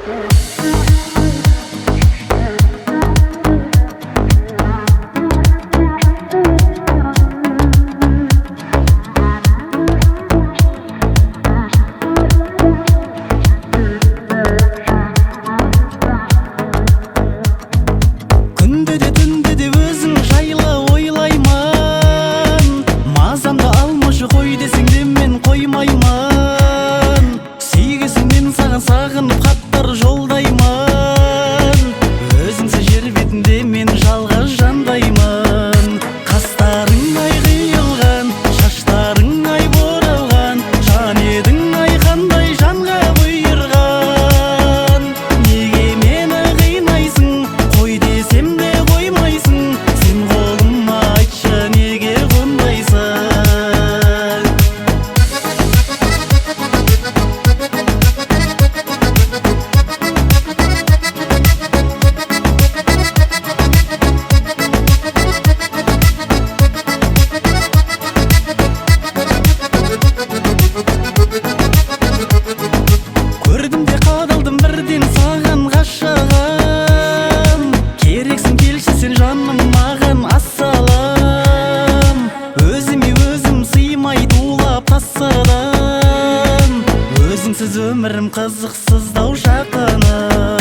Сағынып хаттар жолдаймын, өзіңсіз жер бетінде мен жалғыз жандаймын. Қастарың ай қиылған, шаштарың ай боралған, жан едің ай қандай жанға бұйырған. Неге мені қинайсың, қой десем де қоймайсың, сен қолыма айтшы неге қонбайсың? Көрдім де қадалдым бірден саған ғашығым, керексің келші сен жаным маған ассалам. Өзіме өзім сыймай тулап тасыдым, өзіңсіз өмірім қызықсыздау жақыным.